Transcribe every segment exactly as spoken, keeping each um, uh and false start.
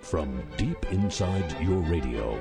from deep inside your radio.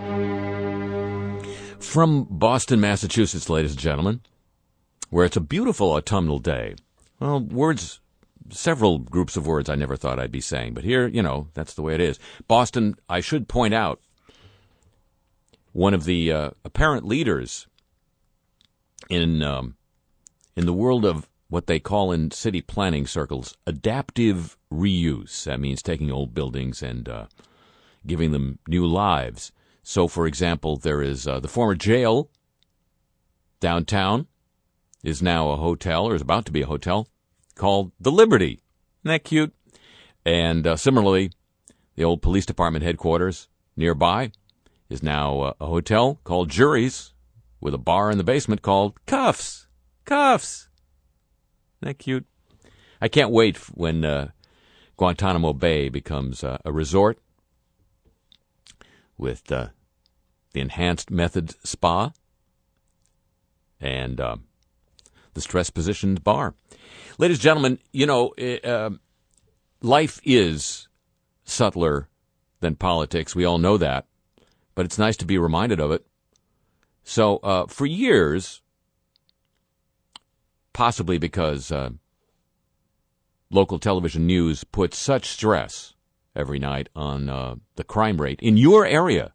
From Boston, Massachusetts, ladies and gentlemen, where it's a beautiful autumnal day. Well, words, several groups of words I never thought I'd be saying, but here, you know, that's the way it is. Boston, I should point out, one of the uh, apparent leaders in um, in the world of what they call in city planning circles adaptive reuse. That means taking old buildings and uh, giving them new lives. So, for example, there is uh, the former jail downtown is now a hotel, or is about to be a hotel, called the Liberty. Isn't that cute? And uh, similarly, the old police department headquarters nearby is now uh, a hotel called Juries, with a bar in the basement called Cuffs. Cuffs. Isn't that cute? I can't wait when uh, Guantanamo Bay becomes uh, a resort with uh, the enhanced methods spa and uh, the stress-positioned bar. Ladies and gentlemen, you know, uh, life is subtler than politics. We all know that, but it's nice to be reminded of it. So uh, for years, possibly because uh, local television news puts such stress every night on uh, the crime rate in your area,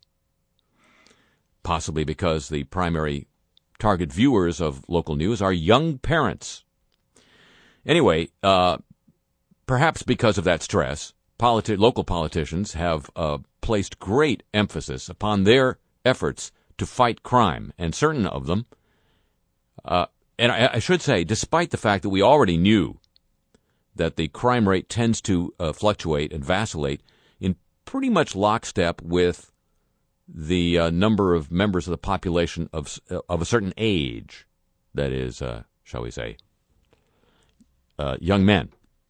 possibly because the primary target viewers of local news are young parents. Anyway, uh, perhaps because of that stress, politi- local politicians have uh, placed great emphasis upon their efforts to fight crime, and certain of them, uh, and I, I should say, despite the fact that we already knew that the crime rate tends to uh, fluctuate and vacillate in pretty much lockstep with the uh, number of members of the population of of a certain age, that is, uh, shall we say, uh, young men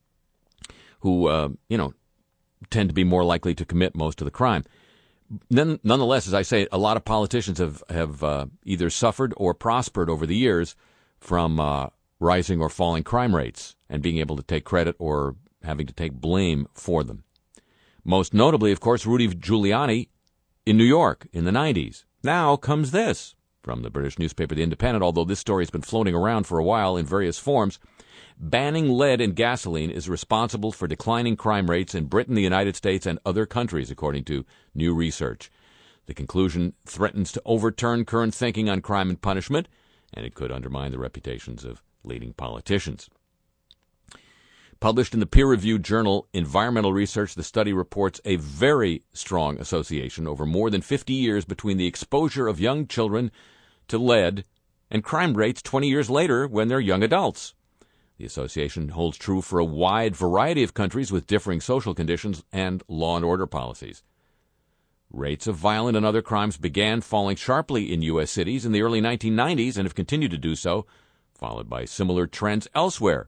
who, uh, you know, tend to be more likely to commit most of the crime. None, nonetheless, as I say, a lot of politicians have, have uh, either suffered or prospered over the years from uh, rising or falling crime rates and being able to take credit or having to take blame for them. Most notably, of course, Rudy Giuliani in New York in the nineties. Now comes this from the British newspaper The Independent, although this story has been floating around for a while in various forms. Banning lead in gasoline is responsible for declining crime rates in Britain, the United States, and other countries, according to new research. The conclusion threatens to overturn current thinking on crime and punishment, and it could undermine the reputations of leading politicians. Published in the peer-reviewed journal Environmental Research, the study reports a very strong association over more than fifty years between the exposure of young children to lead and crime rates twenty years later when they're young adults. The association holds true for a wide variety of countries with differing social conditions and law and order policies. Rates of violent and other crimes began falling sharply in U S cities in the early nineteen nineties and have continued to do so, followed by similar trends elsewhere.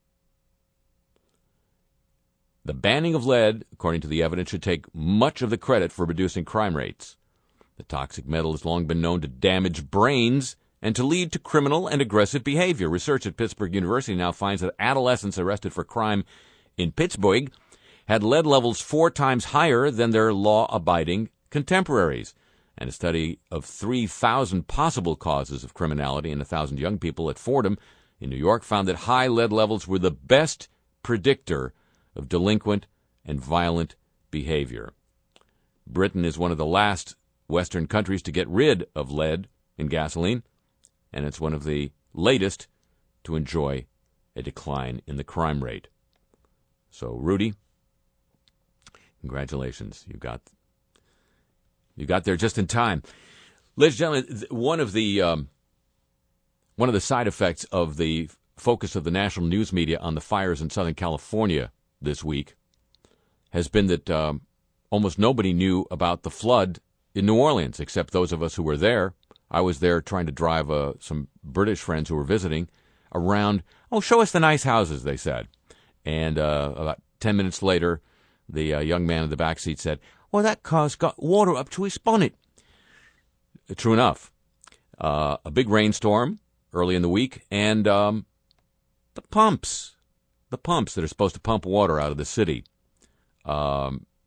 The banning of lead, according to the evidence, should take much of the credit for reducing crime rates. The toxic metal has long been known to damage brains and to lead to criminal and aggressive behavior. Research at Pittsburgh University now finds that adolescents arrested for crime in Pittsburgh had lead levels four times higher than their law-abiding contemporaries. And a study of three thousand possible causes of criminality in one thousand young people at Fordham in New York found that high lead levels were the best predictor of delinquent and violent behavior. Britain is one of the last Western countries to get rid of lead in gasoline, and it's one of the latest to enjoy a decline in the crime rate. So, Rudy, congratulations. You got you got there just in time. Ladies and gentlemen, one of the um, one of the side effects of the focus of the national news media on the fires in Southern California this week has been that um, almost nobody knew about the flood in New Orleans, except those of us who were there. I was there trying to drive uh, some British friends who were visiting around. Oh, show us the nice houses, they said. And uh, about ten minutes later, the uh, young man in the back seat said, well, that car's got water up to his bonnet. True enough. Uh, a big rainstorm early in the week, and um, the pumps, the pumps that are supposed to pump water out of the city, um,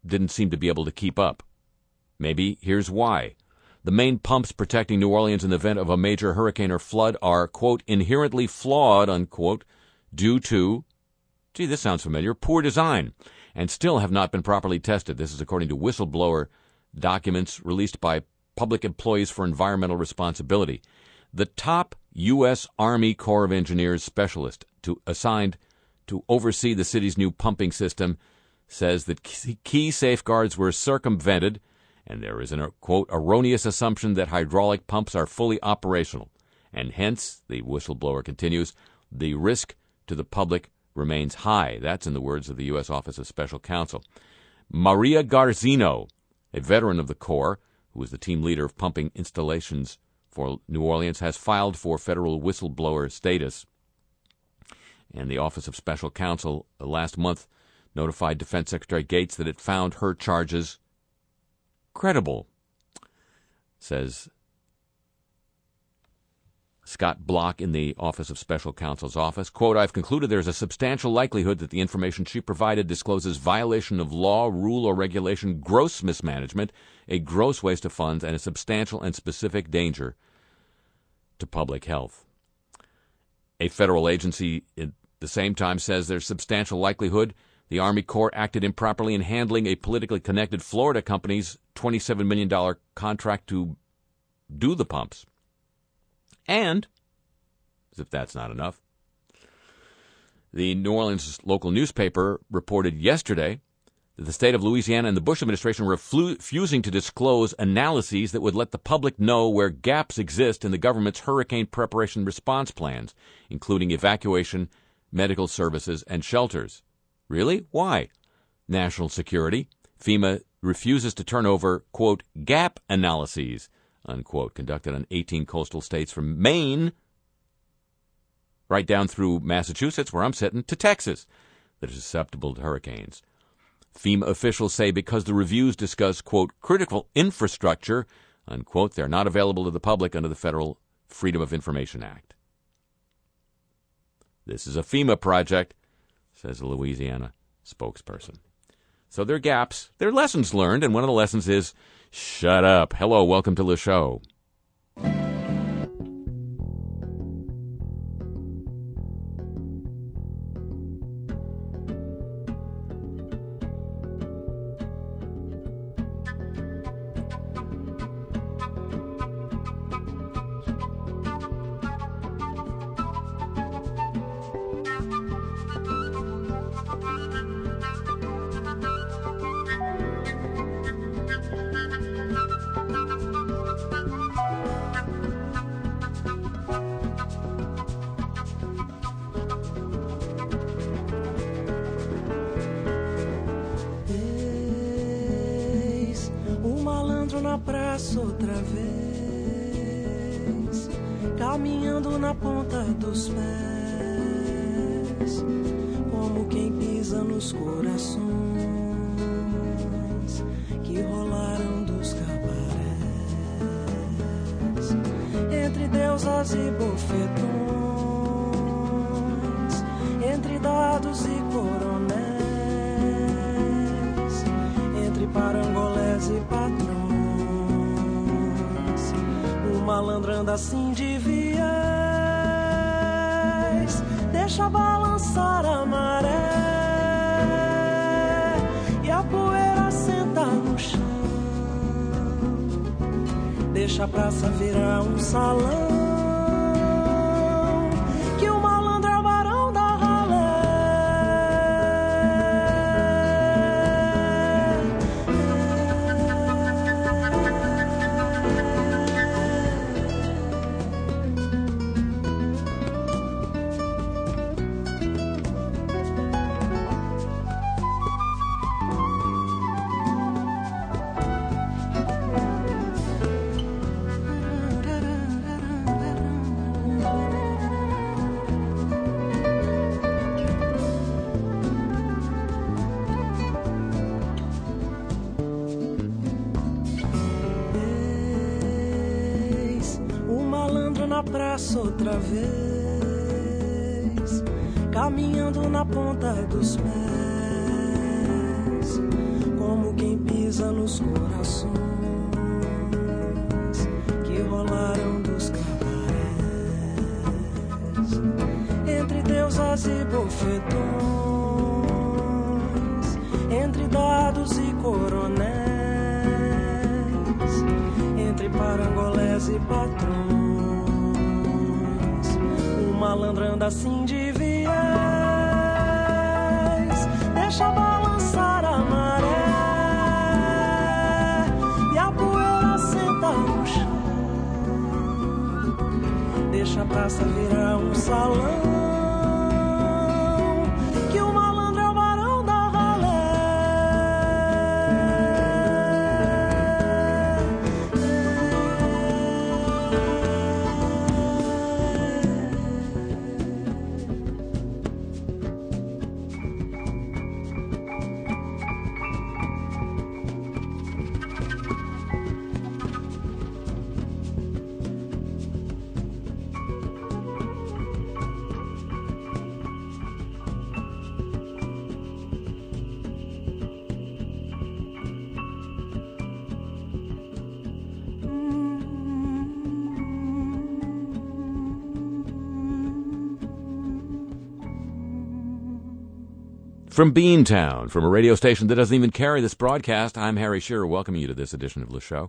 didn't seem to be able to keep up. Maybe here's why. The main pumps protecting New Orleans in the event of a major hurricane or flood are, quote, inherently flawed, unquote, due to, gee, this sounds familiar, poor design, and still have not been properly tested. This is according to whistleblower documents released by Public Employees for Environmental Responsibility. The top U S Army Corps of Engineers specialist to, assigned to oversee the city's new pumping system says that key safeguards were circumvented, and there is an, quote, erroneous assumption that hydraulic pumps are fully operational, and hence, the whistleblower continues, the risk to the public remains high. That's in the words of the U S Office of Special Counsel. Maria Garzino, a veteran of the Corps, who is the team leader of pumping installations for New Orleans, has filed for federal whistleblower status. And the Office of Special Counsel last month notified Defense Secretary Gates that it found her charges credible, says Scott Block in the Office of Special Counsel's office. Quote, I've concluded there's a substantial likelihood that the information she provided discloses violation of law, rule, or regulation, gross mismanagement, a gross waste of funds, and a substantial and specific danger to public health. A federal agency at the same time says there's substantial likelihood the Army Corps acted improperly in handling a politically connected Florida company's twenty-seven million dollars contract to do the pumps. And, as if that's not enough, the New Orleans local newspaper reported yesterday that the state of Louisiana and the Bush administration were refusing to disclose analyses that would let the public know where gaps exist in the government's hurricane preparation response plans, including evacuation, medical services, and shelters. Really? Why? National security. FEMA refuses to turn over, quote, gap analyses, unquote, conducted on eighteen coastal states from Maine right down through Massachusetts, where I'm sitting, to Texas, that are susceptible to hurricanes. FEMA officials say because the reviews discuss, quote, critical infrastructure, unquote, they're not available to the public under the Federal Freedom of Information Act. This is a FEMA project, says a Louisiana spokesperson. So there are gaps. There are lessons learned, and one of the lessons is, shut up. Hello, welcome to the show. Na praça outra vez, caminhando na ponta dos pés, como quem pisa nos corações que rolaram dos cabarés, entre deusas e bofetões, entre dados e coronéis, entre parangolés e patrões. Malandro anda assim de viés, deixa balançar a maré e a poeira sentar no chão, deixa a praça virar um salão, que o malandro é o barão da ralé. Na praça outra vez, caminhando na ponta dos pés, como quem dos corações que rolaram dos cabarés, entre deusas e bofetões, entre dados e coronéis, entre parangolés e patrões. O malandro anda assim de viés, deixa balançar a maré e a poeira senta no chão, deixa a praça virar um salão. From Beantown, from a radio station that doesn't even carry this broadcast, I'm Harry Shearer, welcoming you to this edition of the show.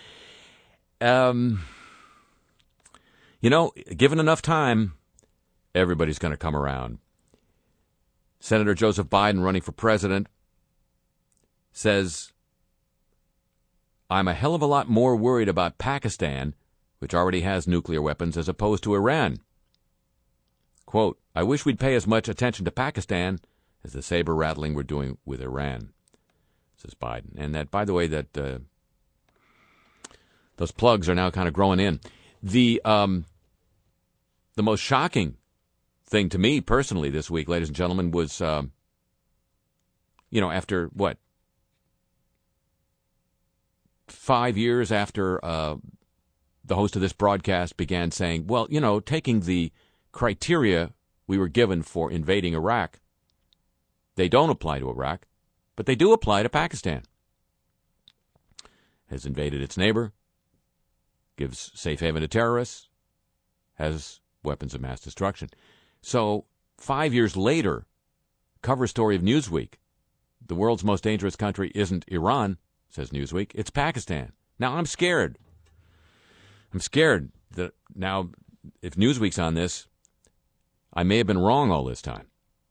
Um, you know, given enough time, everybody's going to come around. Senator Joseph Biden, running for president, says, I'm a hell of a lot more worried about Pakistan, which already has nuclear weapons, as opposed to Iran. Quote, I wish we'd pay as much attention to Pakistan as the saber-rattling we're doing with Iran, says Biden. And that, by the way, that uh, those plugs are now kind of growing in. The um, the most shocking thing to me personally this week, ladies and gentlemen, was, um, you know, after, what, five years after uh, the host of this broadcast began saying, well, you know, taking the criteria we were given for invading Iraq, they don't apply to Iraq, but they do apply to Pakistan. Has invaded its neighbor, gives safe haven to terrorists, has weapons of mass destruction. So, five years later, cover story of Newsweek, the world's most dangerous country isn't Iran, says Newsweek, it's Pakistan. Now, I'm scared. I'm scared that now, if Newsweek's on this, I may have been wrong all this time.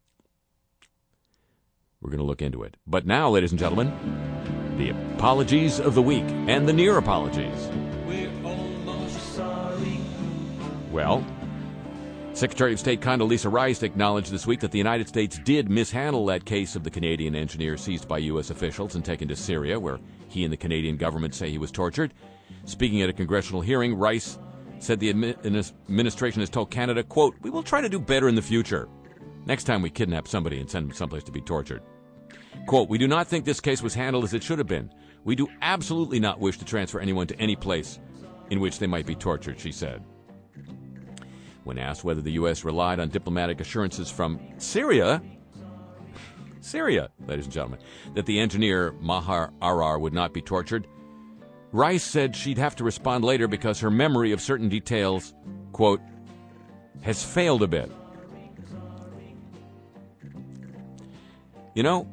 We're going to look into it. But now, ladies and gentlemen, the apologies of the week and the near apologies. We're almost sorry. Well, Secretary of State Condoleezza Rice acknowledged this week that the United States did mishandle that case of the Canadian engineer seized by U S officials and taken to Syria, where he and the Canadian government say he was tortured. Speaking at a congressional hearing, Rice said the administration has told Canada, quote, we will try to do better in the future. Next time we kidnap somebody and send them someplace to be tortured. Quote, we do not think this case was handled as it should have been. We do absolutely not wish to transfer anyone to any place in which they might be tortured, she said. When asked whether the U S relied on diplomatic assurances from Syria, Syria, ladies and gentlemen, that the engineer Mahar Arar would not be tortured, Rice said she'd have to respond later because her memory of certain details, quote, has failed a bit. You know,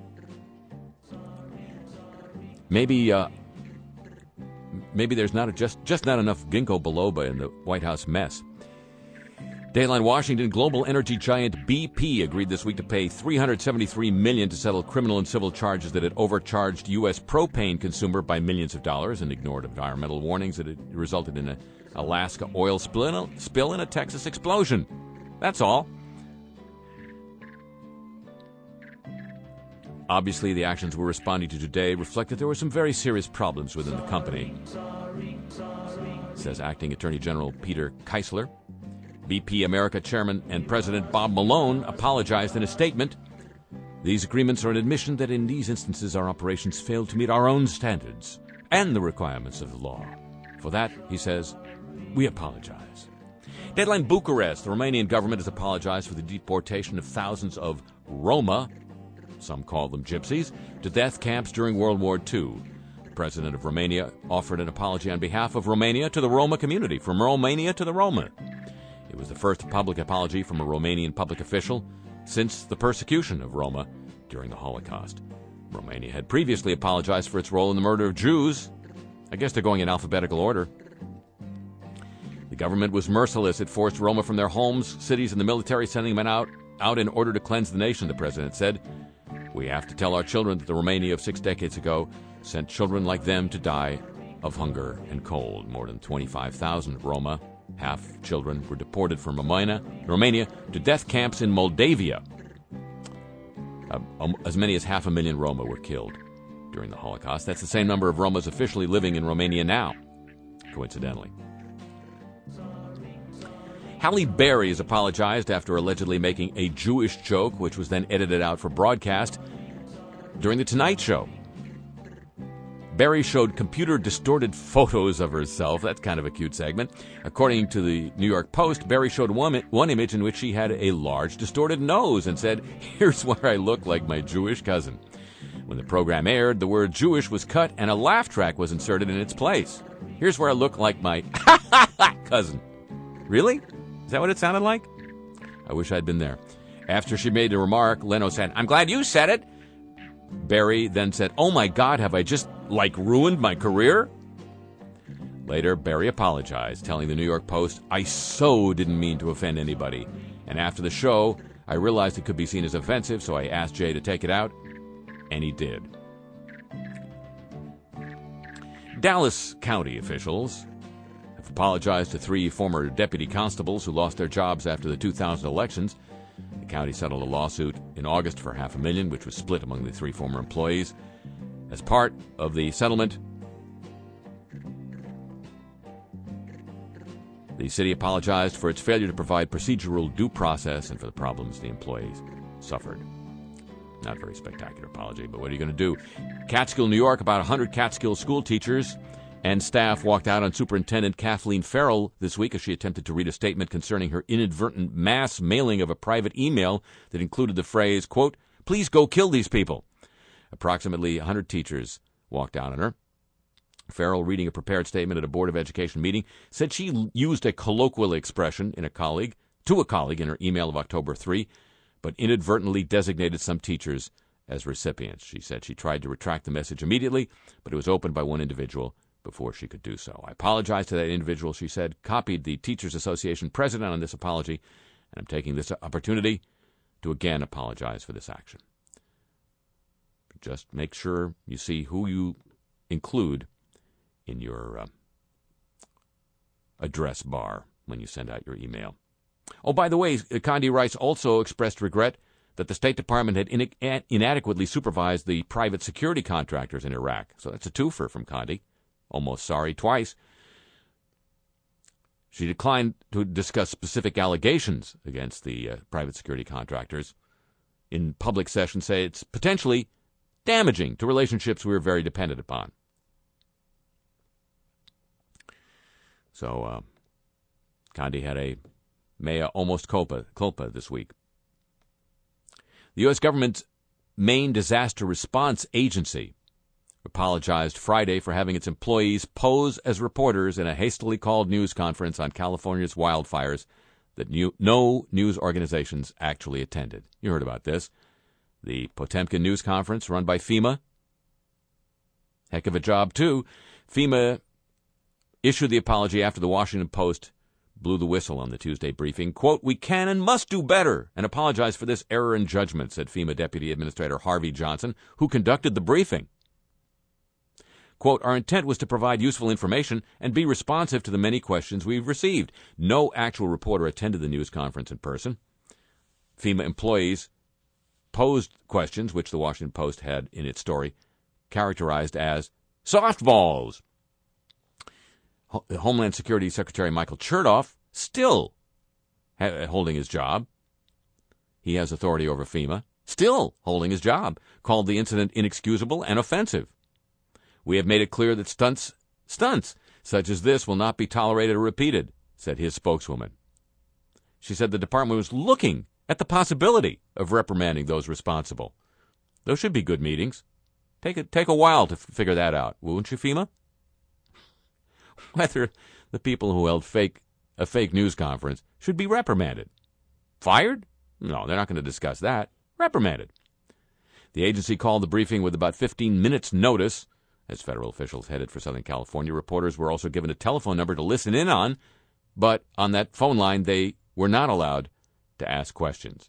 maybe uh, maybe there's not a, just just not enough ginkgo biloba in the White House mess. Dayline Washington, global energy giant B P agreed this week to pay three hundred seventy-three million dollars to settle criminal and civil charges that it overcharged U S propane consumer by millions of dollars and ignored environmental warnings that it resulted in an Alaska oil spill and a, spill and a Texas explosion. That's all. Obviously, the actions we're responding to today reflect that there were some very serious problems within the company, says Acting Attorney General Peter Keisler. B P America Chairman and President Bob Malone apologized in a statement. These agreements are an admission that in these instances our operations failed to meet our own standards and the requirements of the law. For that, he says, we apologize. Deadline Bucharest, the Romanian government has apologized for the deportation of thousands of Roma, some call them gypsies, to death camps during World War Two. president of Romania offered an apology on behalf of Romania to the Roma community, from Romania to the Roma. It was the first public apology from a Romanian public official since the persecution of Roma during the Holocaust. Romania had previously apologized for its role in the murder of Jews. I guess they're going in alphabetical order. The government was merciless. It forced Roma from their homes, cities, and the military, sending men out, out in order to cleanse the nation, the president said. We have to tell our children that the Romania of six decades ago sent children like them to die of hunger and cold. More than twenty-five thousand Roma, half children, were deported from Romania, Romania to death camps in Moldavia. Uh, um, as many as half a million Roma were killed during the Holocaust. That's the same number of Romas officially living in Romania now, coincidentally. Halle Berry has apologized after allegedly making a Jewish joke, which was then edited out for broadcast during The Tonight Show. Berry showed computer-distorted photos of herself. That's kind of a cute segment. According to the New York Post, Berry showed one, one image in which she had a large, distorted nose and said, "Here's where I look like my Jewish cousin." When the program aired, the word Jewish was cut and a laugh track was inserted in its place. "Here's where I look like my cousin." Really? Is that what it sounded like? I wish I'd been there. After she made the remark, Leno said, "I'm glad you said it." Berry then said, "Oh my God, have I just, like, ruined my career?" Later, Berry apologized, telling the New York Post, "I so didn't mean to offend anybody. And after the show, I realized it could be seen as offensive, so I asked Jay to take it out, and he did." Dallas County officials have apologized to three former deputy constables who lost their jobs after the two thousand elections. The county settled a lawsuit in August for half a million, which was split among the three former employees. As part of the settlement, the city apologized for its failure to provide procedural due process and for the problems the employees suffered. Not a very spectacular apology, but what are you going to do? Catskill, New York, about one hundred Catskill school teachers and staff walked out on Superintendent Kathleen Farrell this week as she attempted to read a statement concerning her inadvertent mass mailing of a private email that included the phrase, quote, "Please go kill these people." Approximately one hundred teachers walked out on her. Farrell, reading a prepared statement at a Board of Education meeting, said she used a colloquial expression in a colleague, to a colleague in her email of October third, but inadvertently designated some teachers as recipients. She said she tried to retract the message immediately, but it was opened by one individual before she could do so. "I apologize to that individual," she said, copied the Teachers Association president on this apology, and I'm taking this opportunity to again apologize for this action. Just make sure you see who you include in your uh, address bar when you send out your email. Oh, by the way, Condi Rice also expressed regret that the State Department had in- inadequately supervised the private security contractors in Iraq. So that's a twofer from Condi. Almost sorry twice. She declined to discuss specific allegations against the uh, private security contractors in public session, say it's potentially damaging to relationships we are very dependent upon. So, uh, Condi had a mea almost culpa, culpa this week. The U S government's main disaster response agency apologized Friday for having its employees pose as reporters in a hastily called news conference on California's wildfires that new, no news organizations actually attended. You heard about this. The Potemkin News Conference, run by FEMA. Heck of a job, too. FEMA issued the apology after the Washington Post blew the whistle on the Tuesday briefing. Quote, "We can and must do better and apologize for this error in judgment," said FEMA Deputy Administrator Harvey Johnson, who conducted the briefing. Quote, "Our intent was to provide useful information and be responsive to the many questions we've received." No actual reporter attended the news conference in person. FEMA employees posed questions, which the Washington Post had in its story characterized as softballs. Ho- Homeland Security Secretary Michael Chertoff, still ha- holding his job, he has authority over FEMA, still holding his job, called the incident inexcusable and offensive. "We have made it clear that stunts, stunts such as this will not be tolerated or repeated," said his spokeswoman. She said the department was looking at the possibility of reprimanding those responsible. Those should be good meetings Take a, take a while to f- figure that out, won't you, FEMA? Whether the people who held fake a fake news conference should be reprimanded. Fired? No, they're not going to discuss that. Reprimanded. The agency called the briefing with about fifteen minutes' notice. As federal officials headed for Southern California, reporters were also given a telephone number to listen in on, but on that phone line they were not allowed to ask questions.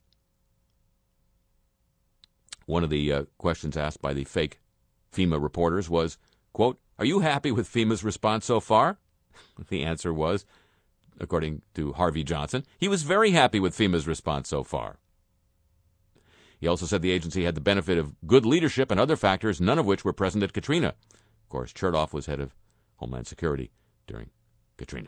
One of the uh, questions asked by the fake FEMA reporters was, quote, "Are you happy with FEMA's response so far?" The answer was, according to Harvey Johnson, he was very happy with FEMA's response so far. He also said the agency had the benefit of good leadership and other factors, none of which were present at Katrina. Of course, Chertoff was head of Homeland Security during Katrina.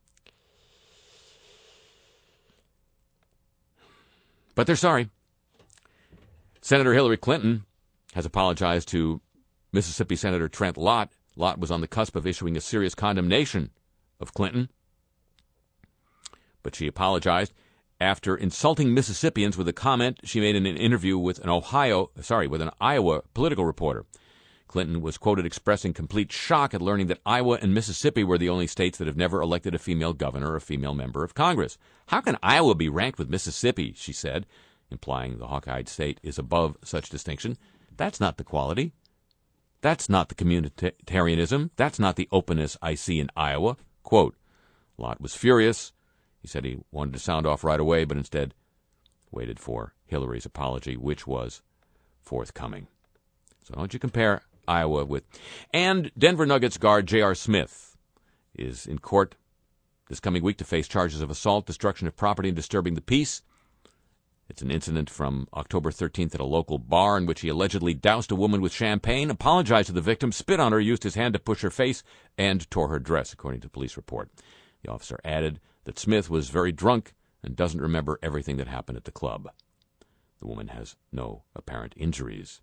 But they're sorry. Senator Hillary Clinton has apologized to Mississippi Senator Trent Lott. Lott was on the cusp of issuing a serious condemnation of Clinton, but she apologized after insulting Mississippians with a comment she made in an interview with an Ohio, sorry, with an Iowa political reporter. Clinton was quoted expressing complete shock at learning that Iowa and Mississippi were the only states that have never elected a female governor or a female member of Congress. How can Iowa be ranked with Mississippi, she said, implying the Hawkeye state is above such distinction. That's not the quality. That's not the communitarianism. That's not the openness I see in Iowa. Quote, Lott was furious. He said he wanted to sound off right away, but instead waited for Hillary's apology, which was forthcoming. So don't you compare Iowa with... And Denver Nuggets guard J R. Smith is in court this coming week to face charges of assault, destruction of property, and disturbing the peace. It's an incident from October thirteenth at a local bar in which he allegedly doused a woman with champagne, apologized to the victim, spit on her, used his hand to push her face, and tore her dress, according to the police report. The officer added that Smith was very drunk and doesn't remember everything that happened at the club. The woman has no apparent injuries.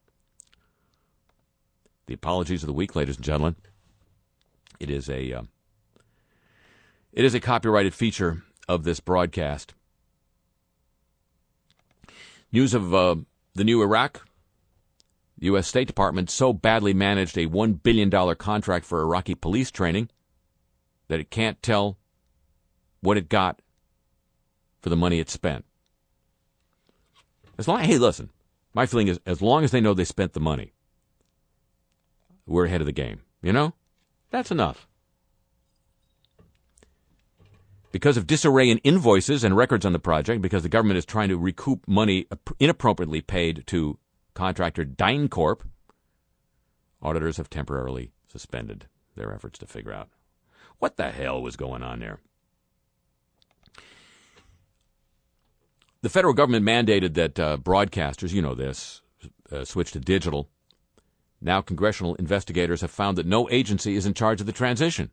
The apologies of the week, ladies and gentlemen. It is a uh, it is a copyrighted feature of this broadcast. News of uh, the new Iraq. The U S State Department so badly managed a one billion dollars contract for Iraqi police training that it can't tell what it got for the money it spent. As long, hey, listen, my feeling is as long as they know they spent the money, we're ahead of the game. You know? That's enough. Because of disarray in invoices and records on the project, because the government is trying to recoup money inappropriately paid to contractor DynCorp, auditors have temporarily suspended their efforts to figure out what the hell was going on there. The federal government mandated that uh, broadcasters, you know this, uh, switch to digital. Now congressional investigators have found that no agency is in charge of the transition.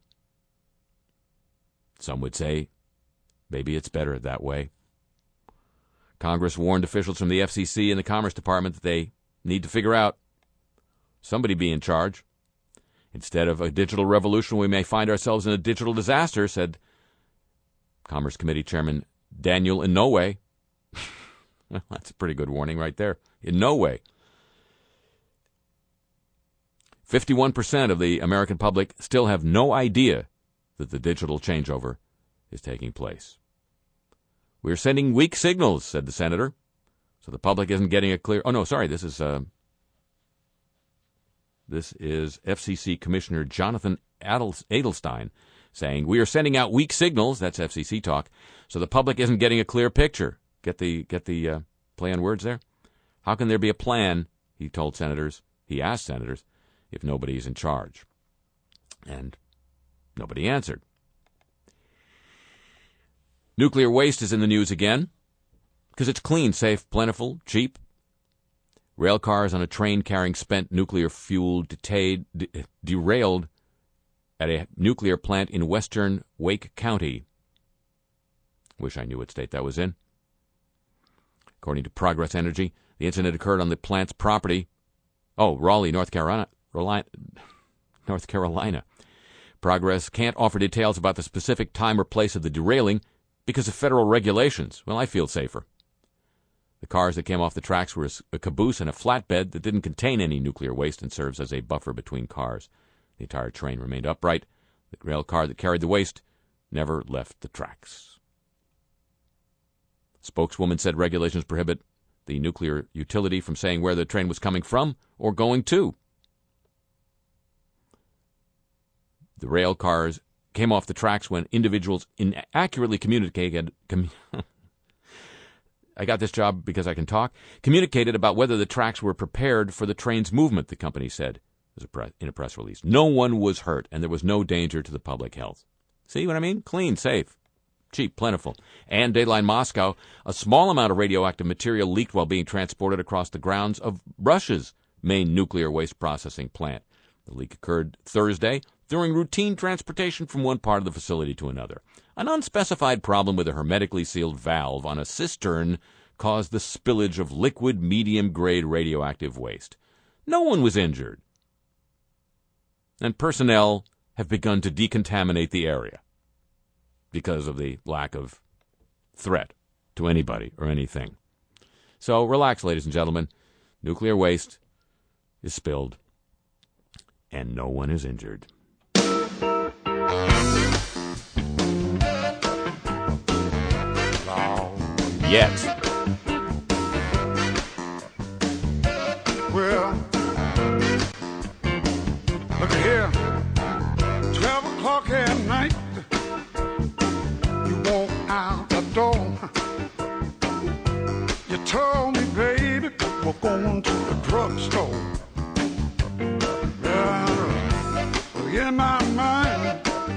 Some would say maybe it's better that way. Congress warned officials from the F C C and the Commerce Department that they need to figure out somebody be in charge. Instead of a digital revolution, we may find ourselves in a digital disaster, said Commerce Committee Chairman Daniel Inouye. Well, that's a pretty good warning right there. In no way. fifty-one percent of the American public still have no idea that the digital changeover is taking place. We're sending weak signals, said the senator, so the public isn't getting a clear... Oh, no, sorry, this is... Uh, this is F C C Commissioner Jonathan Adelstein saying, we are sending out weak signals, that's F C C talk, so the public isn't getting a clear picture. Get the get the uh, play on words there? How can there be a plan, he told senators, he asked senators, if nobody is in charge? And nobody answered. Nuclear waste is in the news again because it's clean, safe, plentiful, cheap. Rail cars on a train carrying spent nuclear fuel detained, de- derailed at a nuclear plant in western Wake County. Wish I knew what state that was in. According to Progress Energy, the incident occurred on the plant's property. Oh, Raleigh, North Carolina. North Carolina. Progress can't offer details about the specific time or place of the derailing because of federal regulations. Well, I feel safer. The cars that came off the tracks were a caboose and a flatbed that didn't contain any nuclear waste and serves as a buffer between cars. The entire train remained upright. The rail car that carried the waste never left the tracks. Spokeswoman said regulations prohibit the nuclear utility from saying where the train was coming from or going to. The rail cars came off the tracks when individuals inaccurately communicated. Com- I got this job because I can talk. Communicated about whether the tracks were prepared for the train's movement, the company said in a press release. No one was hurt, and there was no danger to the public health. See what I mean? Clean, safe, cheap, plentiful. And Dateline Moscow, a small amount of radioactive material leaked while being transported across the grounds of Russia's main nuclear waste processing plant. The leak occurred Thursday during routine transportation from one part of the facility to another. An unspecified problem with a hermetically sealed valve on a cistern caused the spillage of liquid medium-grade radioactive waste. No one was injured. And personnel have begun to decontaminate the area because of the lack of threat to anybody or anything. So relax, ladies and gentlemen. Nuclear waste is spilled, and no one is injured. Yet. Well, look here. Twelve o'clock at night, you walk out the door. You told me, baby, we're going to the drugstore. Well, in my mind,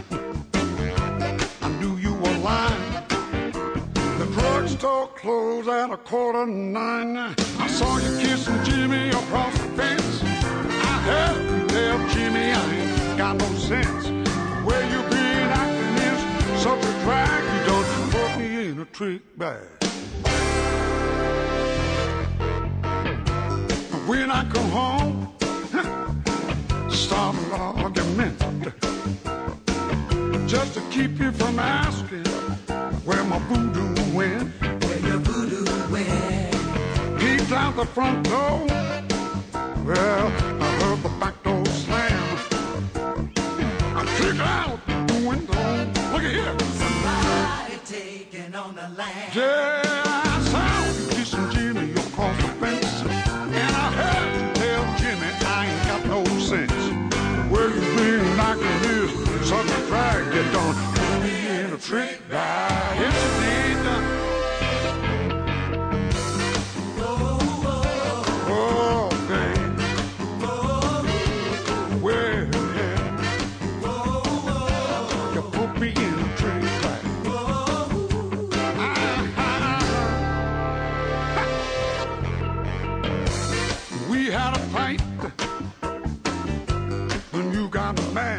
I knew you were lying. The drugstore closed at a quarter to nine. I saw you kissing Jimmy across the fence. I heard you tell Jimmy I ain't got no sense. Where you been acting is such a drag. You don't put me in a trick bag. When I come home, start an argument just to keep you from asking where my voodoo went. Where your voodoo went. Peeped out the front door. Well, I heard the back door slam. I kicked out the window. Look at here. Somebody taking on the land. Yeah, I saw you kissing Jimmy across the fence. And I heard you tell Jimmy I ain't got no sense. Where you been knocking this? Such a drag, you don't put me in a trick bag. Yes, you did. Oh, baby. Well, yeah. You put me in a trick bag. We had a fight when you got mad.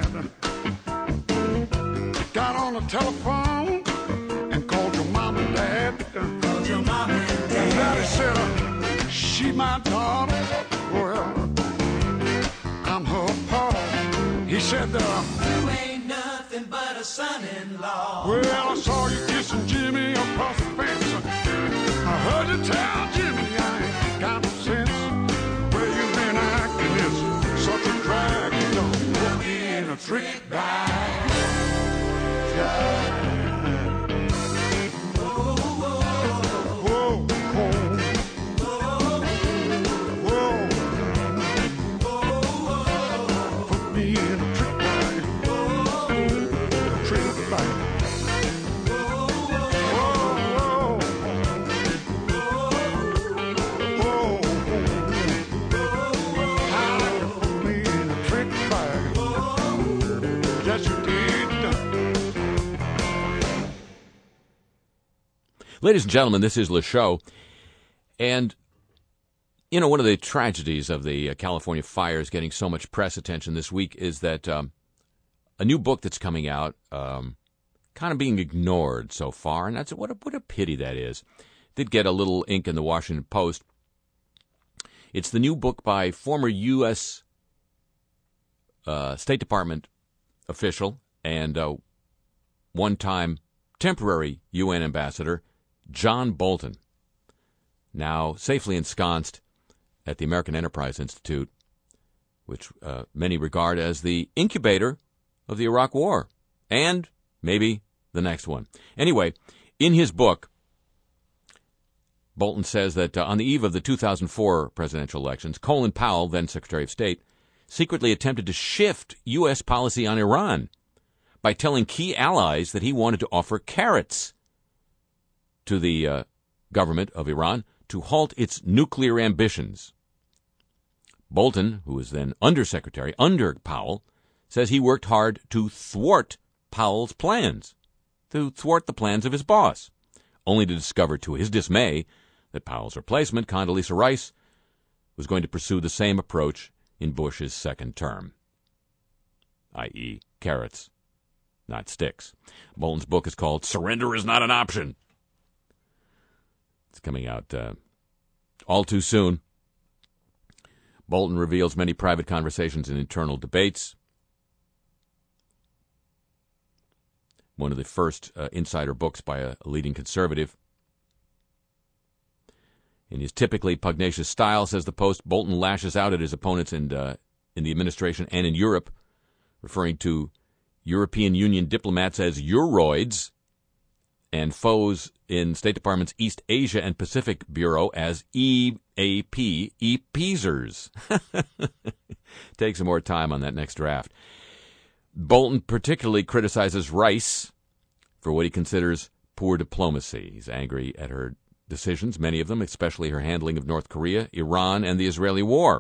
Got on the telephone and called your mom and dad. Called your mom and And dad. daddy said, she my daughter. Well, I'm her pa. He said, uh, You ain't nothing but a son-in-law. well, I saw you kissing Jimmy across the fence. I heard you tell Jimmy I ain't got no sense. Where you been acting is such a drag. You don't put me in a trick bag. Yeah. Whoa, whoa. Whoa. Put me in a trick bag. A trick bag. Whoa, whoa. Whoa. How you put me in a trick bag. Yes, you did. Ladies and gentlemen, this is Le Show. And, you know, one of the tragedies of the uh, California fires getting so much press attention this week is that um, a new book that's coming out um, kind of being ignored so far. And that's what a, what a pity that is. Did get a little ink in the Washington Post. It's the new book by former U S Uh, State Department official and uh, one-time temporary U N ambassador, John Bolton. now safely ensconced at the American Enterprise Institute, which uh, many regard as the incubator of the Iraq War, and maybe the next one. Anyway, in his book, Bolton says that uh, on the eve of the two thousand four presidential elections, Colin Powell, then Secretary of State, secretly attempted to shift U S policy on Iran by telling key allies that he wanted to offer carrots to the uh, government of Iran to halt its nuclear ambitions. Bolton, who was then Undersecretary under Powell, says he worked hard to thwart Powell's plans, to thwart the plans of his boss, only to discover to his dismay that Powell's replacement, Condoleezza Rice, was going to pursue the same approach in Bush's second term, that is, carrots, not sticks. Bolton's book is called Surrender is Not an Option. It's coming out uh, all too soon. Bolton reveals many private conversations and internal debates. One of the first uh, insider books by a, a leading conservative. In his typically pugnacious style, says the Post, Bolton lashes out at his opponents in, uh, in the administration and in Europe, referring to European Union diplomats as Euroids and foes in State Department's East Asia and Pacific Bureau as E A P, E-peasers. Take some more time on that next draft. Bolton particularly criticizes Rice for what he considers poor diplomacy. He's angry at her decisions, many of them, especially her handling of North Korea, Iran, and the Israeli war.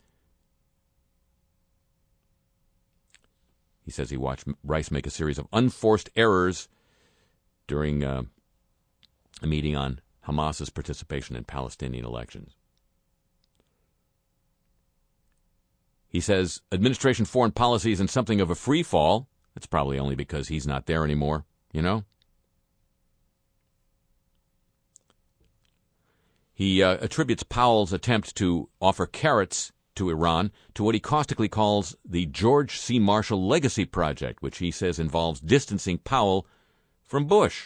He says he watched Rice make a series of unforced errors during uh, a meeting on Hamas's participation in Palestinian elections. He says administration foreign policy isn't something of a free fall. That's probably only because he's not there anymore, you know? He uh, attributes Powell's attempt to offer carrots to Iran to what he caustically calls the George C. Marshall Legacy Project, which he says involves distancing Powell from Bush.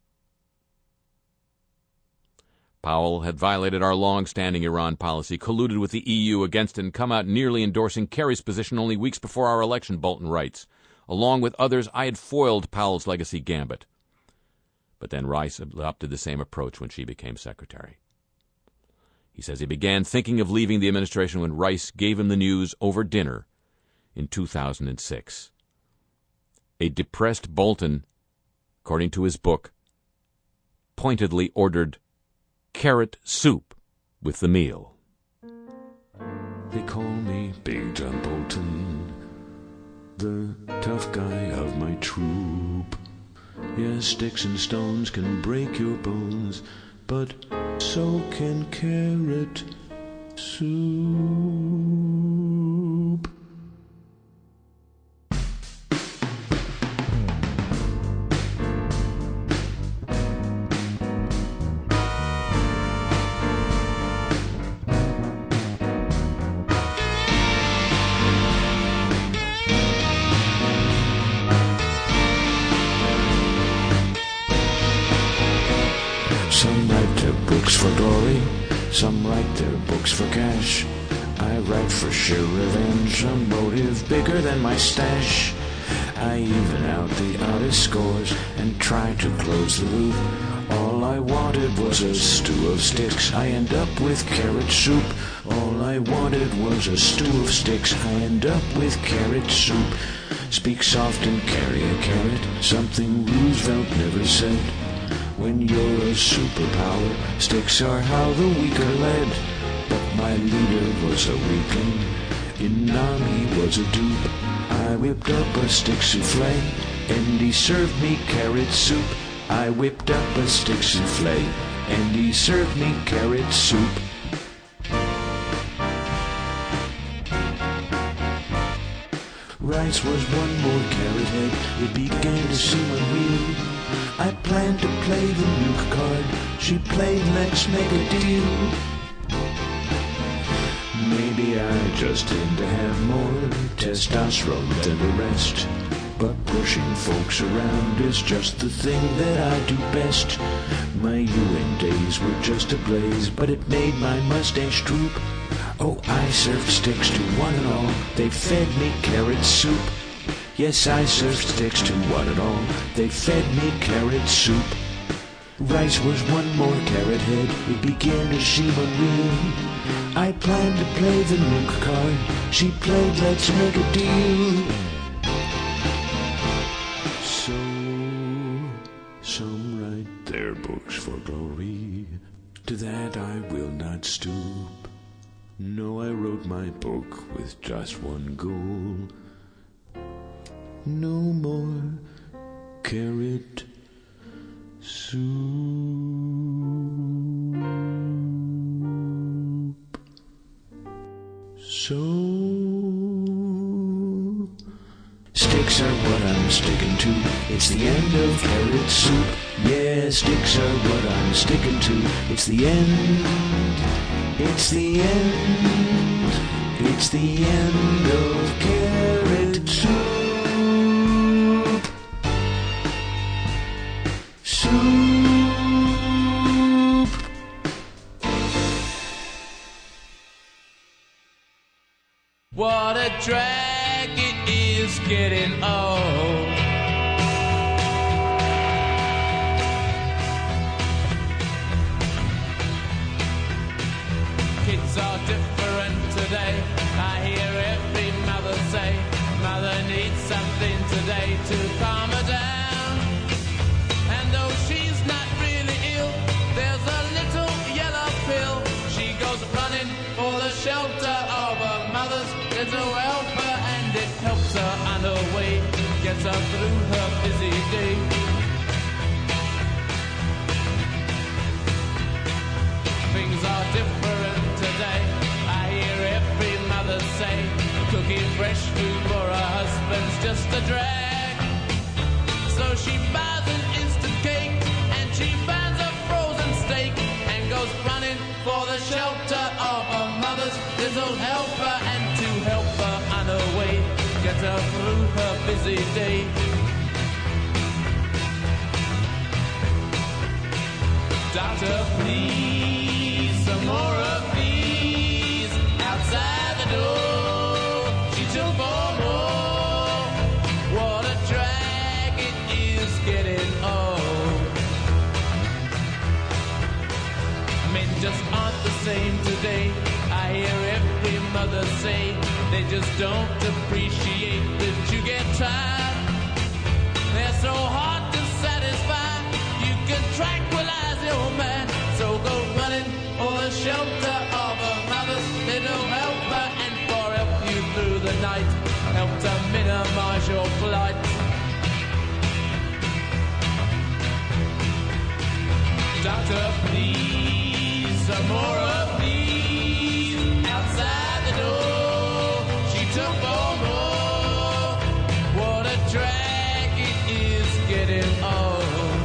Powell had violated our long-standing Iran policy, colluded with the E U against it, and come out nearly endorsing Kerry's position only weeks before our election, Bolton writes. Along with others, I had foiled Powell's legacy gambit. But then Rice adopted the same approach when she became secretary. He says he began thinking of leaving the administration when Rice gave him the news over dinner in two thousand six. A depressed Bolton, according to his book, pointedly ordered carrot soup with the meal. They call me Big John Bolton, the tough guy of my troop. Yes, sticks and stones can break your bones, but so can carrot soup. Some write their books for glory, some write their books for cash. I write for sheer revenge, a motive bigger than my stash. I even out the oddest scores and try to close the loop. All I wanted was a stew of sticks, I end up with carrot soup. All I wanted was a stew of sticks, I end up with carrot soup. Speak soft and carry a carrot, something Roosevelt never said. When you're a superpower, sticks are how the weak are led. But my leader was a weakling, in Nam he was a dupe. I whipped up a stick souffle, and he served me carrot soup. I whipped up a stick souffle, and he served me carrot soup. Rice was one more carrot head, it began to seem unreal. I planned to play the nuke card, she played let's make a deal. Maybe I just tend to have more testosterone than the rest. but pushing folks around is just the thing that I do best. My U N days were just a blaze, but it made my mustache droop. Oh, I served sticks to one and all, they fed me carrot soup. Yes, I served sticks to one and all, they fed me carrot soup. Rice was one more carrot head, it began to seem unreal. I planned to play the nuke card, she played let's make a deal. So, some write their books for glory, to that I will not stoop. No, I wrote my book with just one goal. No more carrot soup. So, sticks are what I'm sticking to. It's the end of carrot soup. Yeah, sticks are what I'm sticking to. It's the end. It's the end. It's the end of carrot soup. Soup. What a drag it is getting old. Kids are different today. I hear every mother say, mother needs something today to calm her down. And though she's not really ill, there's a little yellow pill. She goes running for the shelter of her mother's little helper, and it helps her on her way, gets her through her busy day. Things are different today. I hear every mother say, cooking fresh food for her husband's just a drag. So she buys an instant cake, and she finds a frozen steak, and goes running for the shelter of her mother's little helper, and to help her on her way, get her through her busy day. Doctor, please, some more of these outside the door. She took four more. What a drag it is getting old. Men just aren't the same today. I hear every mother say they just don't appreciate that you get tired. They're so hard to satisfy. You can tranquilize your man. So go running for the shelter of a mother's little helper, and for help you through the night, help to minimize your flight. Doctor, please, some more of these outside the door. She took four more. What a drag it is getting old.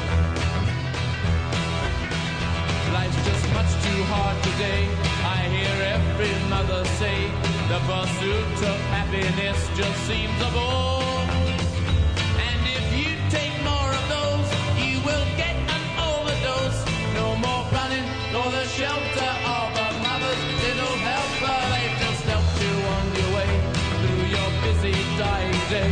Life's just much too hard today. I hear every mother say the pursuit of happiness just seems a bore. And if you take more of those, you will get an overdose. No more running for the shelter of a mother's little helper. They just helped you on your way through your busy dying day.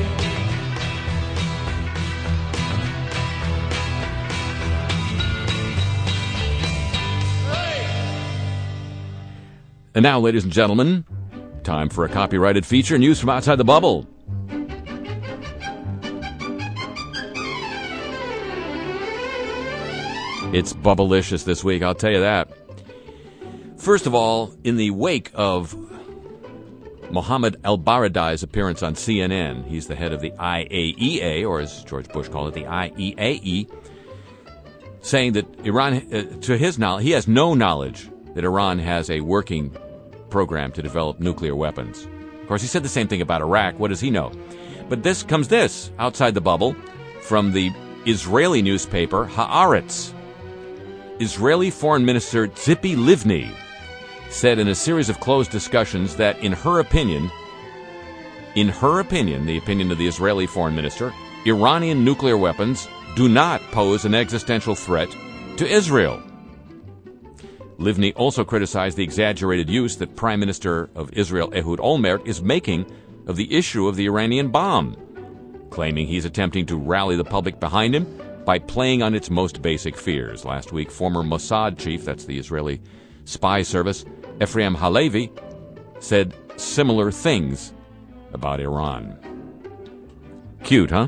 And now, ladies and gentlemen, time for a copyrighted feature, news from outside the bubble. It's bubblicious this week, I'll tell you that. First of all, in the wake of Mohammed al-Baradei's appearance on C N N, he's the head of the I A E A, or as George Bush called it, the I E A E, saying that Iran, uh, to his knowledge, he has no knowledge that Iran has a working program to develop nuclear weapons. Of course, he said the same thing about Iraq. What does he know? But this comes this, outside the bubble, from the Israeli newspaper Haaretz. Israeli Foreign Minister Tzipi Livni said in a series of closed discussions that, in her opinion, In her opinion, the opinion of the Israeli foreign minister, Iranian nuclear weapons do not pose an existential threat to Israel. Livni also criticized the exaggerated use that Prime Minister of Israel Ehud Olmert is making of the issue of the Iranian bomb, claiming he's attempting to rally the public behind him by playing on its most basic fears. Last week, former Mossad chief, that's the Israeli spy service, Ephraim Halevi, said similar things about Iran. Cute, huh?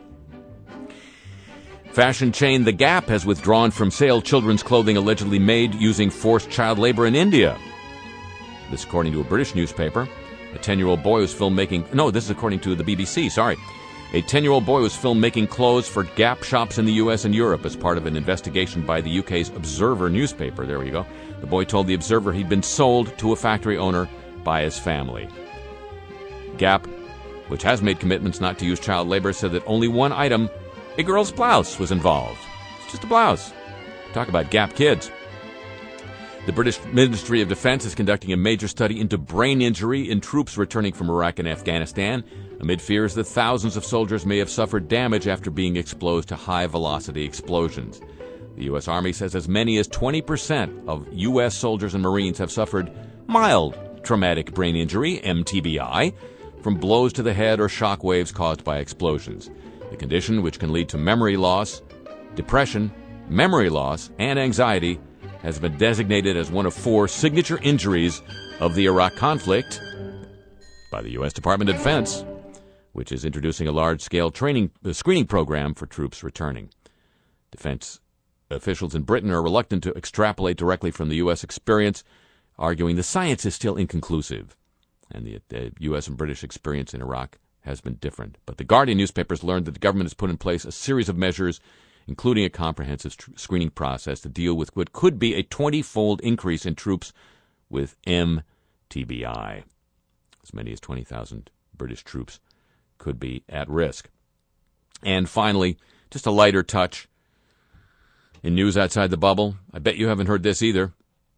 Fashion chain The Gap has withdrawn from sale children's clothing allegedly made using forced child labor in India. This according to a British newspaper. A ten-year-old boy was filmed making... No, this is according to the B B C, sorry. A ten-year-old boy was filmed making clothes for Gap shops in the U S and Europe as part of an investigation by the U K's Observer newspaper. There you go. The boy told the Observer he'd been sold to a factory owner by his family. Gap, which has made commitments not to use child labor, said that only one item, a girl's blouse, was involved. It's just a blouse. Talk about Gap kids. The British Ministry of Defense is conducting a major study into brain injury in troops returning from Iraq and Afghanistan, amid fears that thousands of soldiers may have suffered damage after being exposed to high-velocity explosions. The U S Army says as many as twenty percent of U S soldiers and Marines have suffered mild traumatic brain injury, M T B I, from blows to the head or shock waves caused by explosions. The condition, which can lead to memory loss, depression, memory loss, and anxiety, has been designated as one of four signature injuries of the Iraq conflict by the U S Department of Defense, which is introducing a large-scale training uh, screening program for troops returning. Defense officials in Britain are reluctant to extrapolate directly from the U S experience, arguing the science is still inconclusive, and the, the U S and British experience in Iraq has been different. But the Guardian newspaper has learned that the government has put in place a series of measures, including a comprehensive tr- screening process to deal with what could be a twenty-fold increase in troops with M T B I. As many as twenty thousand British troops could be at risk. And finally, just a lighter touch in news outside the bubble. I bet you haven't heard this either.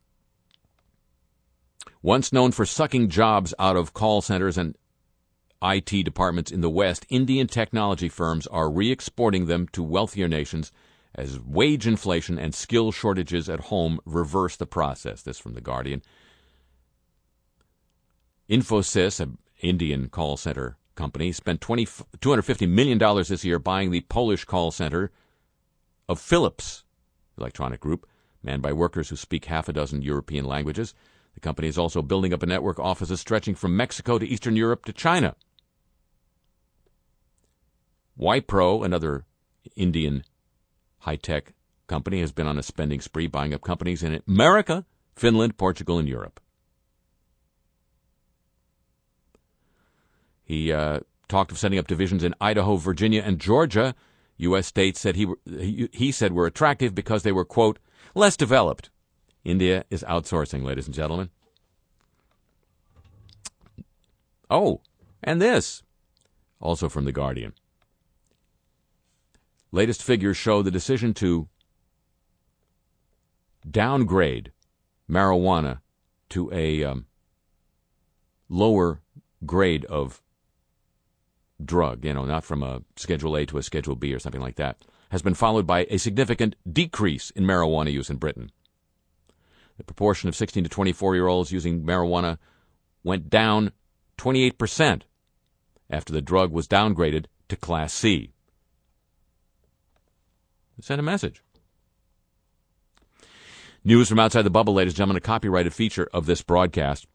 Once known for sucking jobs out of call centers and I T departments in the West, Indian technology firms are re-exporting them to wealthier nations as wage inflation and skill shortages at home reverse the process. This from The Guardian. Infosys, an Indian call center company, spent two hundred fifty million dollars this year buying the Polish call center of Philips Electronic Group, manned by workers who speak half a dozen European languages. The company is also building up a network of offices stretching from Mexico to Eastern Europe to China. Wipro, another Indian high-tech company, has been on a spending spree, buying up companies in America, Finland, Portugal, and Europe. He uh, talked of setting up divisions in Idaho, Virginia, and Georgia. U S states said he, he he said were attractive because they were, quote, less developed. India is outsourcing, ladies and gentlemen. Oh, and this, also from The Guardian. Latest figures show the decision to downgrade marijuana to a um, lower grade of drug, you know, not from a Schedule A to a Schedule B or something like that, has been followed by a significant decrease in marijuana use in Britain. The proportion of sixteen to twenty-four-year-olds using marijuana went down twenty-eight percent after the drug was downgraded to Class C. Send a message. News from outside the bubble, ladies and gentlemen, a copyrighted feature of this broadcast.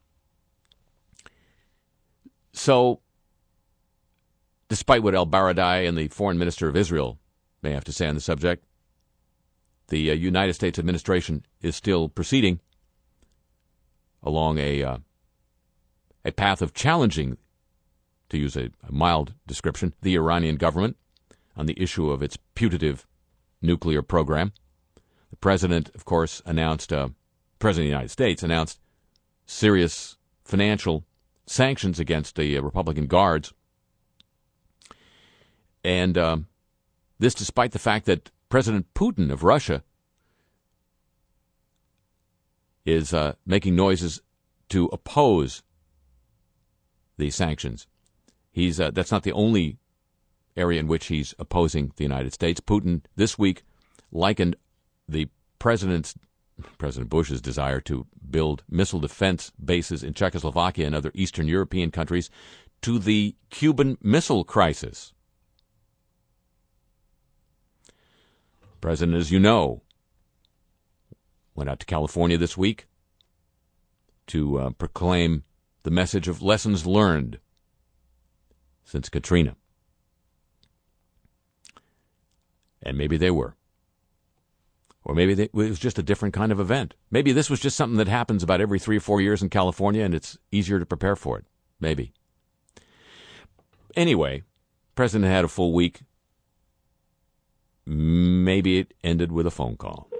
So, despite what El-Baradei and the foreign minister of Israel may have to say on the subject, the uh, United States administration is still proceeding along a uh, a path of challenging, to use a, a mild description, the Iranian government on the issue of its putative nuclear program. The president, of course, announced, uh, President of the United States announced serious financial sanctions against the uh, Republican guards. And um, this despite the fact that President Putin of Russia is uh, making noises to oppose these sanctions He's uh, that's not the only area in which he's opposing the United States. Putin this week likened the president's President Bush's desire to build missile defense bases in Czechoslovakia and other Eastern European countries to the Cuban Missile Crisis. The president, as you know, went out to California this week to uh, proclaim the message of lessons learned since Katrina. And maybe they were. Or maybe they, it was just a different kind of event. Maybe this was just something that happens about every three or four years in California, and it's easier to prepare for it. Maybe. Anyway, the president had a full week. Maybe it ended with a phone call.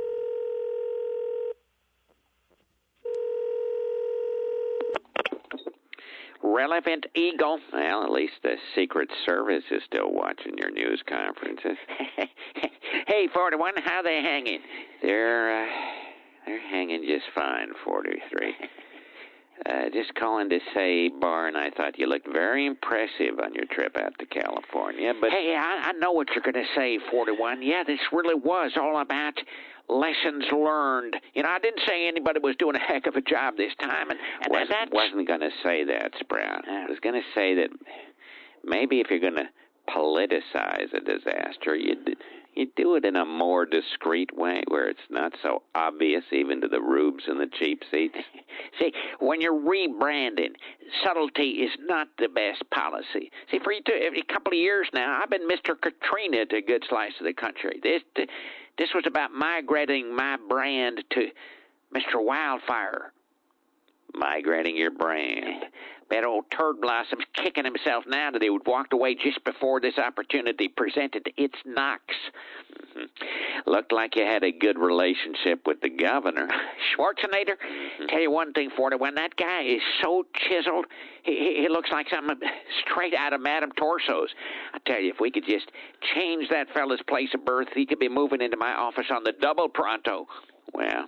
Relevant Eagle. Well, at least the Secret Service is still watching your news conferences. Hey, forty-one, how they hanging? They're, uh, they're hanging just fine, forty-three. Uh, just calling to say, Barn, I thought you looked very impressive on your trip out to California, but... Hey, I, I know what you're going to say, forty-one. Yeah, this really was all about lessons learned. You know, I didn't say anybody was doing a heck of a job this time, and, and wasn't, that's... wasn't going to say that, Sprout. I was going to say that maybe if you're going to politicize a disaster, you'd... You do it in a more discreet way where it's not so obvious even to the rubes and the cheap seats. See, when you're rebranding, subtlety is not the best policy. See, for a couple of years now, I've been Mister Katrina to a good slice of the country. This, this was about migrating my brand to Mister Wildfire. Migrating your brand. That old turd blossom's kicking himself now that he would walked away just before this opportunity presented its knocks. Mm-hmm. Looked like you had a good relationship with the governor. Schwarzenegger, mm-hmm. Tell you one thing, forty-one, that guy is so chiseled, he, he, he looks like something straight out of Madame Torso's. I tell you, if we could just change that fella's place of birth, he could be moving into my office on the double pronto. Well...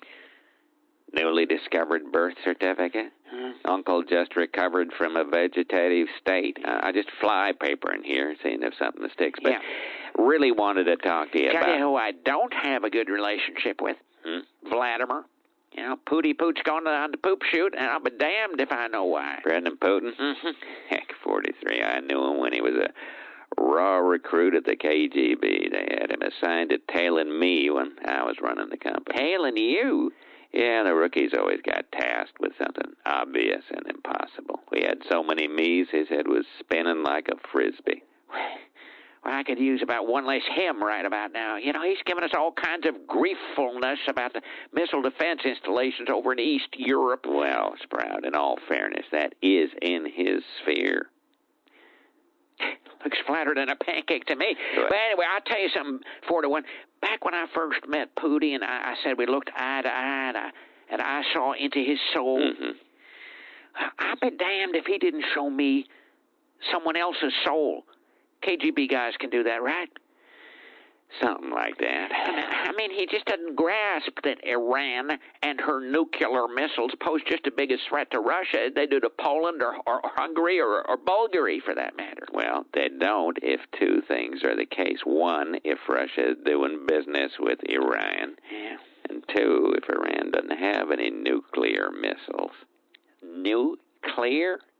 Newly discovered birth certificate? Hmm. Uncle just recovered from a vegetative state. Uh, I just fly paper in here, seeing if something sticks. But yeah. Really wanted to talk to you Tell about... Tell you who I don't have a good relationship with. Hmm? Vladimir. You know, Pooty Poot's gone on the poop shoot, and I'll be damned if I know why. President Putin? Mm-hmm. Heck, forty-three, I knew him when he was a raw recruit at the K G B. They had him assigned to tailing me when I was running the company. Tailing you? Yeah, the rookies always got tasked with something obvious and impossible. We had so many me's, his head was spinning like a frisbee. Well, I could use about one less him right about now. You know, he's giving us all kinds of grieffulness about the missile defense installations over in East Europe. Well, Sprout, in all fairness, that is in his sphere. Looks flatter than a pancake to me. But anyway, I'll tell you something, four to one. Back when I first met Pooty and I, I said we looked eye to eye and I, and I saw into his soul, mm-hmm. I, I'd be damned if he didn't show me someone else's soul. K G B guys can do that, right? Something like that. I mean, he just doesn't grasp that Iran and her nuclear missiles pose just as big a threat to Russia as they do to Poland or, or, or Hungary or, or Bulgaria, for that matter. Well, they don't if two things are the case. One, if Russia is doing business with Iran. Yeah. And two, if Iran doesn't have any nuclear missiles. Nuclear?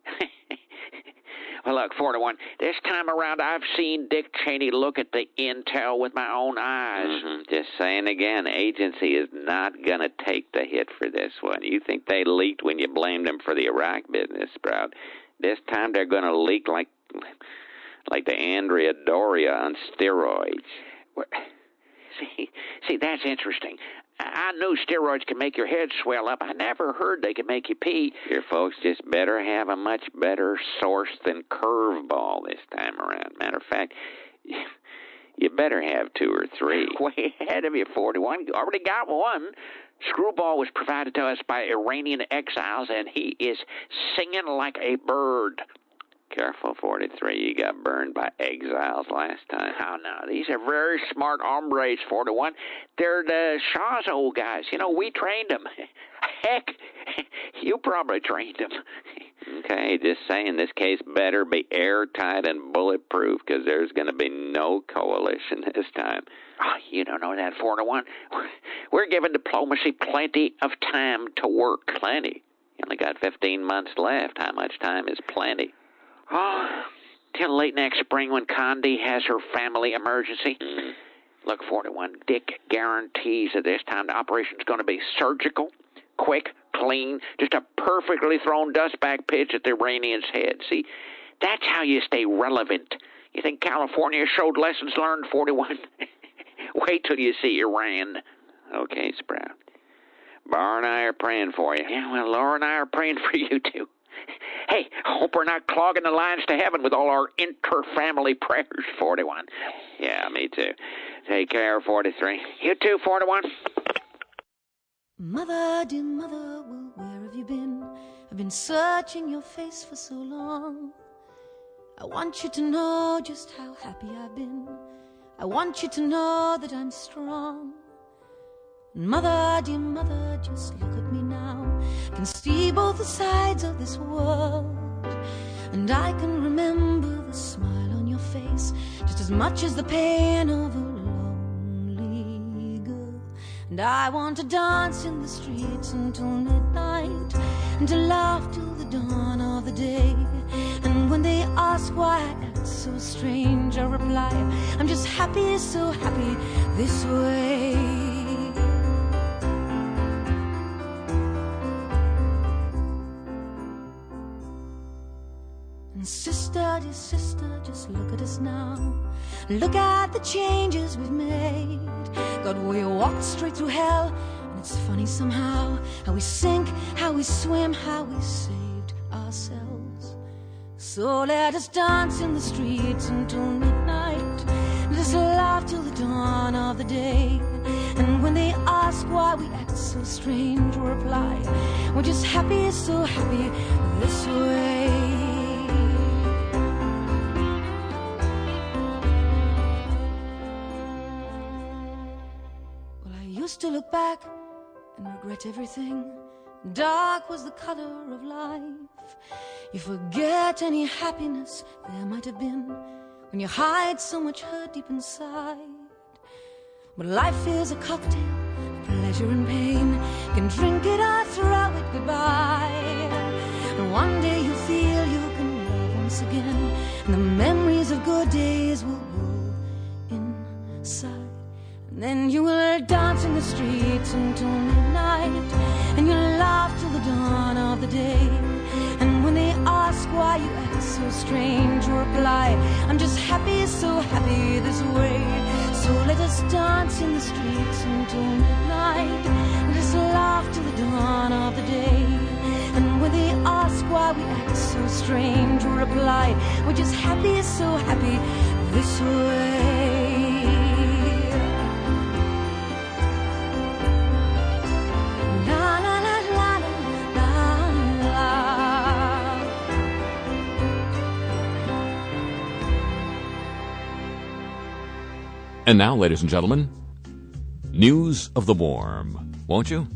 Well, look, four to one. This time around, I've seen Dick Cheney look at the intel with my own eyes. Mm-hmm. Just saying again, agency is not going to take the hit for this one. You think they leaked when you blamed them for the Iraq business, Sprout. This time they're going to leak like like the Andrea Doria on steroids. Well, see, see, that's interesting. I knew steroids can make your head swell up. I never heard they could make you pee. Your folks just better have a much better source than Curveball this time around. Matter of fact, you better have two or three. Way ahead of you, forty-one. You already got one. Screwball was provided to us by Iranian exiles, and he is singing like a bird. Careful, forty-three. You got burned by exiles last time. Oh, no. These are very smart hombres, four to one. They're the Shah's old guys. You know, we trained them. Heck, you probably trained them. Okay, just saying, this case better be airtight and bulletproof, because there's going to be no coalition this time. Oh, you don't know that, four to one. We're giving diplomacy plenty of time to work. Plenty. You only got fifteen months left. How much time is plenty? Oh, till late next spring when Condi has her family emergency. Mm. Look, four to one, Dick guarantees that this time the operation's going to be surgical, quick, clean, just a perfectly thrown dustbag pitch at the Iranians' head. See, that's how you stay relevant. You think California showed lessons learned, forty-one? Wait till you see Iran. Okay, Sprout. Bar and I are praying for you. Yeah, well, Laura and I are praying for you, too. Hey, hope we're not clogging the lines to heaven with all our inter-family prayers, forty-one. Yeah, me too. Take care, forty-three. You too, forty-one. Mother, dear mother, well, where have you been? I've been searching your face for so long. I want you to know just how happy I've been. I want you to know that I'm strong. Mother, dear mother, just look at me now. I can see both the sides of this world, and I can remember the smile on your face just as much as the pain of a lonely girl. And I want to dance in the streets until midnight, and to laugh till the dawn of the day. And when they ask why I act so strange, I reply, I'm just happy, so happy this way. And sister, dear sister, just look at us now. Look at the changes we've made. God, we walked straight through hell, and it's funny somehow how we sink, how we swim, how we saved ourselves. So let us dance in the streets until midnight. Let us laugh till the dawn of the day. And when they ask why we act so strange, we'll reply, we're just happy, so happy this way. To look back and regret everything. Dark was the color of life. You forget any happiness there might have been when you hide so much hurt deep inside. But life is a cocktail of pleasure and pain. You can drink it or throw it goodbye. And one day you'll feel you can love once again, and the memories of good days will grow inside. And then you will dance in the streets until midnight, and you'll laugh till the dawn of the day. And when they ask why you act so strange, you reply, I'm just happy, so happy this way. So let us dance in the streets until midnight, let us laugh till the dawn of the day. And when they ask why we act so strange, we reply, we're just happy, so happy this way. And now, ladies and gentlemen, news of the warm, won't you?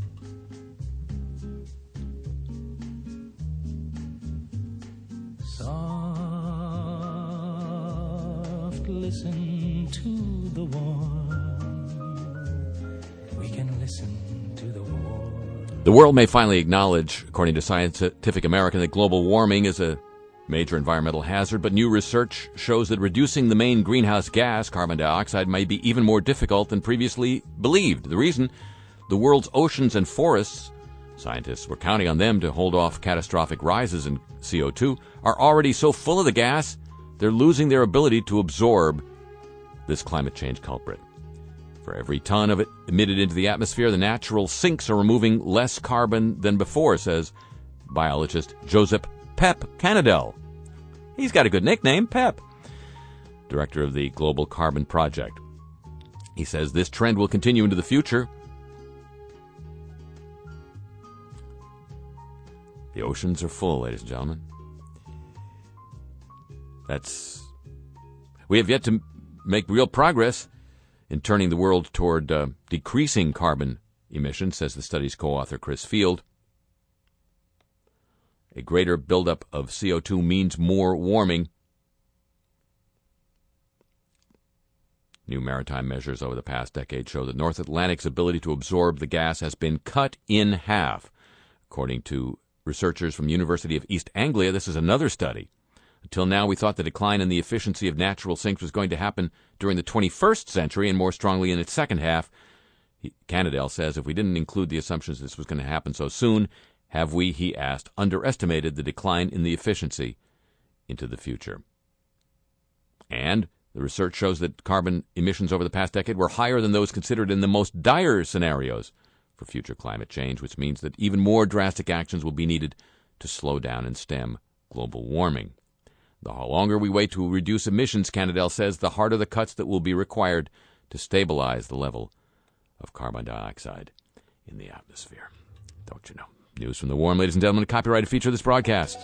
Soft, listen to the warm. We can listen to the warm. The world may finally acknowledge, according to Scientific American, that global warming is a major environmental hazard, but new research shows that reducing the main greenhouse gas, carbon dioxide, may be even more difficult than previously believed. The reason? The world's oceans and forests, scientists were counting on them to hold off catastrophic rises in C O two, are already so full of the gas, they're losing their ability to absorb this climate change culprit. For every ton of it emitted into the atmosphere, the natural sinks are removing less carbon than before, says biologist Joseph Pep Canadell. He's got a good nickname, Pep, director of the Global Carbon Project. He says this trend will continue into the future. The oceans are full, ladies and gentlemen. That's we have yet to make real progress in turning the world toward uh, decreasing carbon emissions, says the study's co-author Chris Field. A greater buildup of C O two means more warming. New maritime measures over the past decade show that North Atlantic's ability to absorb the gas has been cut in half. According to researchers from the University of East Anglia, this is another study. Until now, we thought the decline in the efficiency of natural sinks was going to happen during the twenty-first century and more strongly in its second half. He, Cannadale says if we didn't include the assumptions this was going to happen so soon, have we, he asked, underestimated the decline in the efficiency into the future? And the research shows that carbon emissions over the past decade were higher than those considered in the most dire scenarios for future climate change, which means that even more drastic actions will be needed to slow down and stem global warming. The longer we wait to reduce emissions, Cannadale says, the harder the cuts that will be required to stabilize the level of carbon dioxide in the atmosphere. Don't you know? News from the Warm, ladies and gentlemen, a copyrighted feature of this broadcast.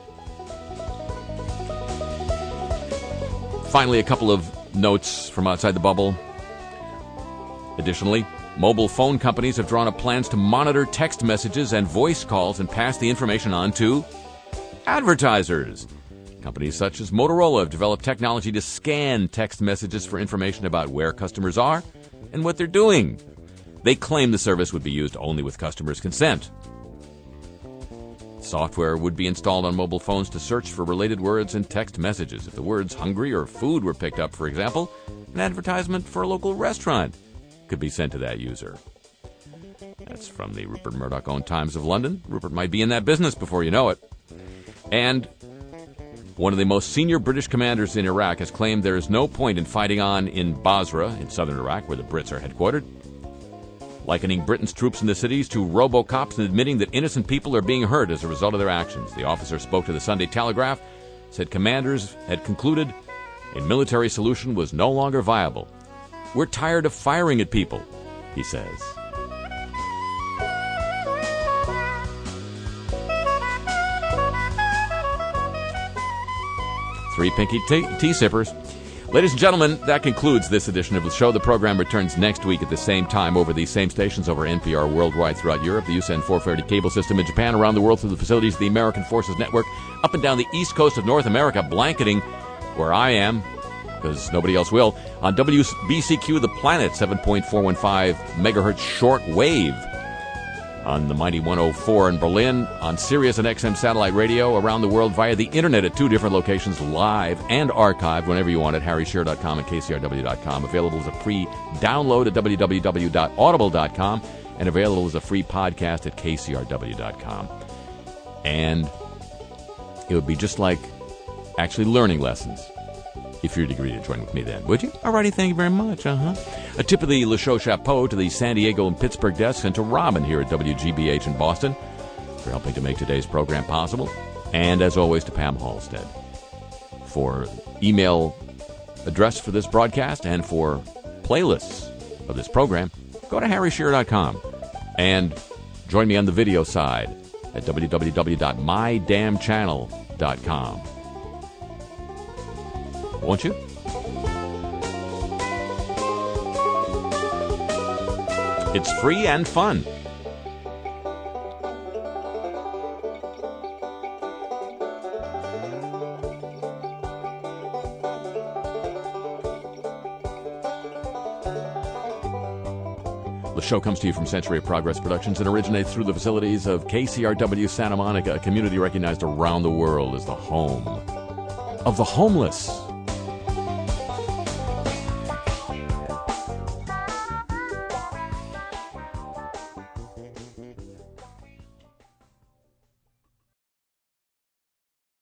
Finally, a couple of notes from outside the bubble. Additionally, mobile phone companies have drawn up plans to monitor text messages and voice calls and pass the information on to advertisers. Companies such as Motorola have developed technology to scan text messages for information about where customers are and what they're doing. They claim the service would be used only with customers' consent. Software would be installed on mobile phones to search for related words in text messages. If the words hungry or food were picked up, for example, an advertisement for a local restaurant could be sent to that user. That's from the Rupert Murdoch-owned Times of London. Rupert might be in that business before you know it. And one of the most senior British commanders in Iraq has claimed there is no point in fighting on in Basra, in southern Iraq, where the Brits are headquartered, likening Britain's troops in the cities to robocops and admitting that innocent people are being hurt as a result of their actions. The officer spoke to the Sunday Telegraph, said commanders had concluded a military solution was no longer viable. We're tired of firing at people, he says. Three pinky tea, tea sippers. Ladies and gentlemen, that concludes this edition of the show. The program returns next week at the same time over these same stations, over N P R worldwide throughout Europe, the U S N four thirty cable system in Japan, around the world through the facilities of the American Forces Network, up and down the east coast of North America, blanketing where I am, because nobody else will, on W B C Q The Planet, seven point four one five megahertz short wave, on the mighty one oh four in Berlin, on Sirius and X M satellite radio, around the world via the internet at two different locations, live and archived whenever you want at harry shearer dot com and k c r w dot com. Available as a free download at w w w dot audible dot com and available as a free podcast at k c r w dot com. And it would be just like actually learning lessons if you'd agree to join with me then, would you? Alrighty, thank you very much. Uh-huh. A tip of the Le Show Chapeau to the San Diego and Pittsburgh desks and to Robin here at W G B H in Boston for helping to make today's program possible. And as always, to Pam Halstead for email address for this broadcast and for playlists of this program. Go to harry shearer dot com and join me on the video side at w w w dot my damn channel dot com. Won't you? It's free and fun. The show comes to you from Century of Progress Productions and originates through the facilities of K C R W Santa Monica, a community recognized around the world as the home of the homeless.